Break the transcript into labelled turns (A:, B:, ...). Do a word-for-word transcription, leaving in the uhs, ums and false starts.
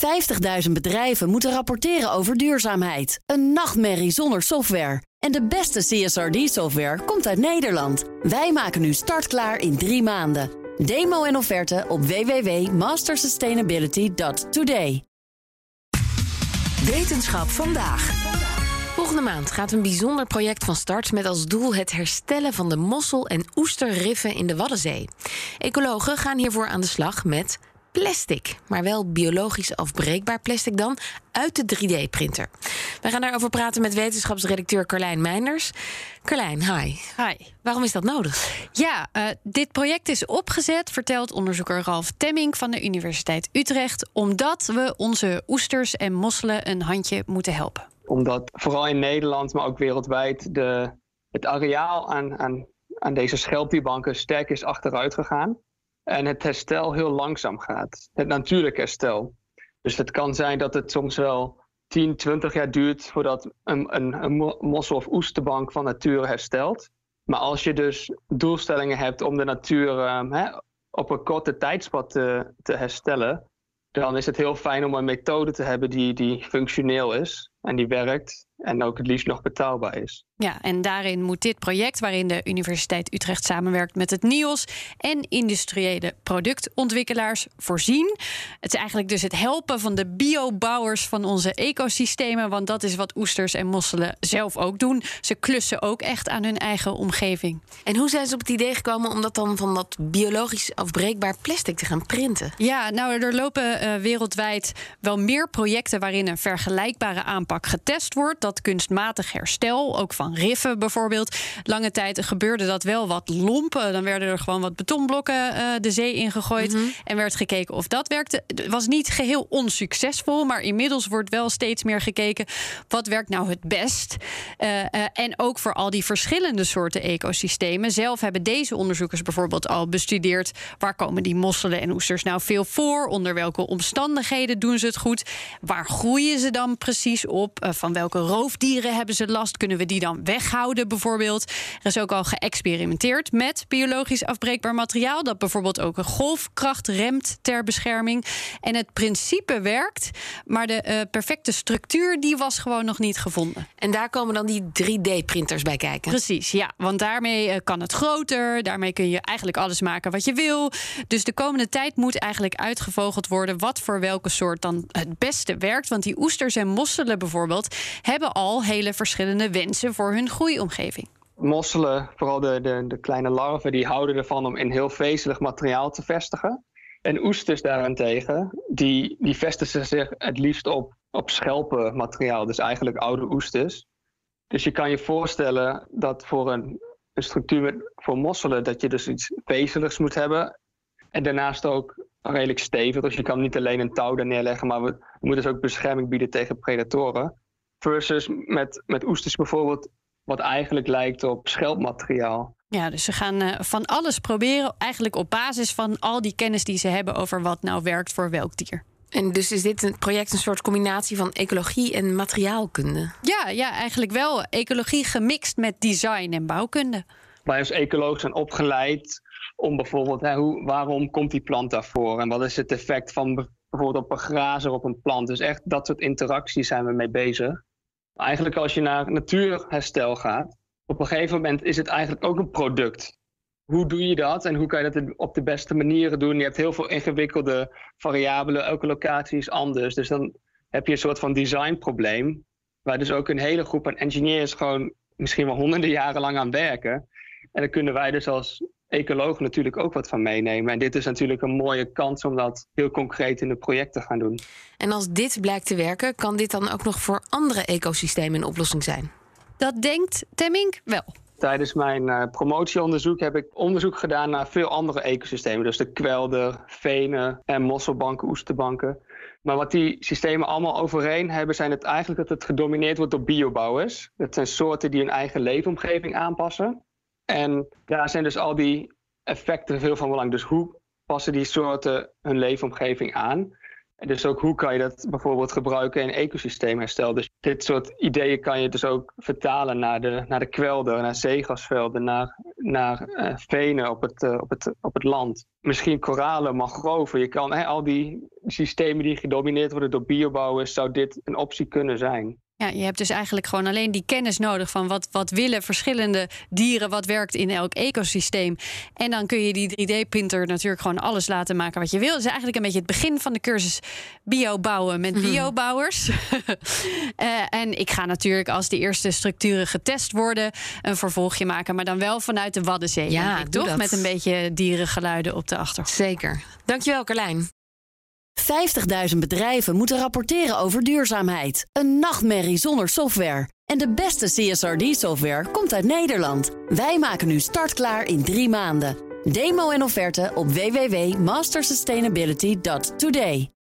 A: vijftigduizend bedrijven moeten rapporteren over duurzaamheid. Een nachtmerrie zonder software. En de beste C S R D-software komt uit Nederland. Wij maken nu startklaar in drie maanden. Demo en offerte op w w w punt master sustainability punt today.
B: Wetenschap vandaag. Volgende maand gaat een bijzonder project van start met als doel het herstellen van de mossel- en oesterriffen in de Waddenzee. Ecologen gaan hiervoor aan de slag met plastic, maar wel biologisch afbreekbaar plastic dan, uit de drie D-printer. We gaan daarover praten met wetenschapsredacteur Carlijn Meinders. Carlijn, hi.
C: Hi.
B: Waarom is dat nodig?
C: Ja, uh, dit project is opgezet, vertelt onderzoeker Ralf Temmink van de Universiteit Utrecht, omdat we onze oesters en mosselen een handje moeten helpen.
D: Omdat vooral in Nederland, maar ook wereldwijd, de, het areaal aan, aan, aan deze schelpdierbanken sterk is achteruit gegaan. En het herstel heel langzaam gaat. Het natuurlijk herstel. Dus het kan zijn dat het soms wel tien, twintig jaar duurt voordat een, een, een mossel- of oesterbank van nature herstelt. Maar als je dus doelstellingen hebt om de natuur uh, hè, op een korte tijdspad te, te herstellen, dan is het heel fijn om een methode te hebben die, die functioneel is en die werkt en ook het liefst nog betaalbaar is.
C: Ja, en daarin moet dit project, waarin de Universiteit Utrecht samenwerkt met het N I O S en industriële productontwikkelaars, voorzien. Het is eigenlijk dus het helpen van de biobouwers van onze ecosystemen, want dat is wat oesters en mosselen zelf ook doen. Ze klussen ook echt aan hun eigen omgeving.
B: En hoe zijn ze op het idee gekomen om dat dan van dat biologisch afbreekbaar plastic te gaan printen?
C: Ja, nou, er lopen uh, wereldwijd wel meer projecten waarin een vergelijkbare aanpak getest wordt. Dat kunstmatig herstel, ook van riffen bijvoorbeeld. Lange tijd gebeurde dat wel wat lomp. Dan werden er gewoon wat betonblokken uh, de zee ingegooid. Mm-hmm. En werd gekeken of dat werkte. Het was niet geheel onsuccesvol, maar inmiddels wordt wel steeds meer gekeken wat werkt nou het best. Uh, uh, en ook voor al die verschillende soorten ecosystemen. Zelf hebben deze onderzoekers bijvoorbeeld al bestudeerd waar komen die mosselen en oesters nou veel voor? Onder welke omstandigheden doen ze het goed? Waar groeien ze dan precies op? Uh, van welke roofdieren hebben ze last? Kunnen we die dan weghouden bijvoorbeeld? Er is ook al geëxperimenteerd met biologisch afbreekbaar materiaal dat bijvoorbeeld ook een golfkracht remt ter bescherming. En het principe werkt, maar de uh, perfecte structuur die was gewoon nog niet gevonden.
B: En daar komen dan die drie D-printers bij kijken?
C: Precies, ja. Want daarmee uh, kan het groter. Daarmee kun je eigenlijk alles maken wat je wil. Dus de komende tijd moet eigenlijk uitgevogeld worden wat voor welke soort dan het beste werkt. Want die oesters en mosselen bijvoorbeeld hebben al hele verschillende wensen voor hun groeiomgeving.
D: Mosselen, vooral de, de, de kleine larven, die houden ervan om in heel vezelig materiaal te vestigen. En oesters daarentegen, die, die vestigen zich het liefst op, op schelpenmateriaal, dus eigenlijk oude oesters. Dus je kan je voorstellen dat voor een, een structuur met, voor mosselen, dat je dus iets vezeligs moet hebben. En daarnaast ook redelijk stevig, dus je kan niet alleen een touw daar neerleggen, maar we, we moeten dus ook bescherming bieden tegen predatoren. Versus met, met oesters bijvoorbeeld, wat eigenlijk lijkt op schelpmateriaal.
C: Ja, dus ze gaan uh, van alles proberen, eigenlijk op basis van al die kennis die ze hebben over wat nou werkt voor welk dier.
B: En dus is dit een project een soort combinatie van ecologie en materiaalkunde?
C: Ja, ja, eigenlijk wel. Ecologie gemixt met design en bouwkunde.
D: Wij als ecoloog zijn opgeleid om bijvoorbeeld, hè, hoe, waarom komt die plant daarvoor? En wat is het effect van bijvoorbeeld op een grazer op een plant? Dus echt dat soort interacties zijn we mee bezig. Eigenlijk als je naar natuurherstel gaat, op een gegeven moment is het eigenlijk ook een product. Hoe doe je dat en hoe kan je dat op de beste manieren doen? Je hebt heel veel ingewikkelde variabelen, elke locatie is anders. Dus dan heb je een soort van designprobleem, waar dus ook een hele groep aan engineers gewoon misschien wel honderden jaren lang aan werken. En daar kunnen wij dus als ecoloog natuurlijk ook wat van meenemen. En dit is natuurlijk een mooie kans om dat heel concreet in het project te gaan doen.
B: En als dit blijkt te werken, kan dit dan ook nog voor andere ecosystemen een oplossing zijn?
C: Dat denkt Temmink wel.
D: Tijdens mijn uh, promotieonderzoek heb ik onderzoek gedaan naar veel andere ecosystemen. Dus de kwelder, venen en mosselbanken, oesterbanken. Maar wat die systemen allemaal overeen hebben, zijn het eigenlijk dat het gedomineerd wordt door biobouwers. Dat zijn soorten die hun eigen leefomgeving aanpassen. En daar zijn dus al die effecten veel van belang. Dus hoe passen die soorten hun leefomgeving aan? En dus ook hoe kan je dat bijvoorbeeld gebruiken in ecosysteemherstel. Dus dit soort ideeën kan je dus ook vertalen naar de, naar de kwelder, naar zeegrasvelden, naar, naar uh, venen op het, uh, op, het, op het land. Misschien koralen, mangroven. Je kan hè, al die systemen die gedomineerd worden door biobouwers, zou dit een optie kunnen zijn.
C: Ja, je hebt dus eigenlijk gewoon alleen die kennis nodig van wat, wat willen verschillende dieren, wat werkt in elk ecosysteem. En dan kun je die drie D-printer natuurlijk gewoon alles laten maken wat je wil. Dat is eigenlijk een beetje het begin van de cursus biobouwen met mm-hmm. biobouwers. uh, en ik ga natuurlijk als de eerste structuren getest worden een vervolgje maken, maar dan wel vanuit de Waddenzee.
B: Ja,
C: ik, toch?
B: Dat.
C: Met een beetje dierengeluiden op de achtergrond.
B: Zeker. Dankjewel, Carlijn.
A: vijftigduizend bedrijven moeten rapporteren over duurzaamheid. Een nachtmerrie zonder software. En de beste C S R D-software komt uit Nederland. Wij maken nu startklaar in drie maanden. Demo en offerte op w w w punt master sustainability punt today.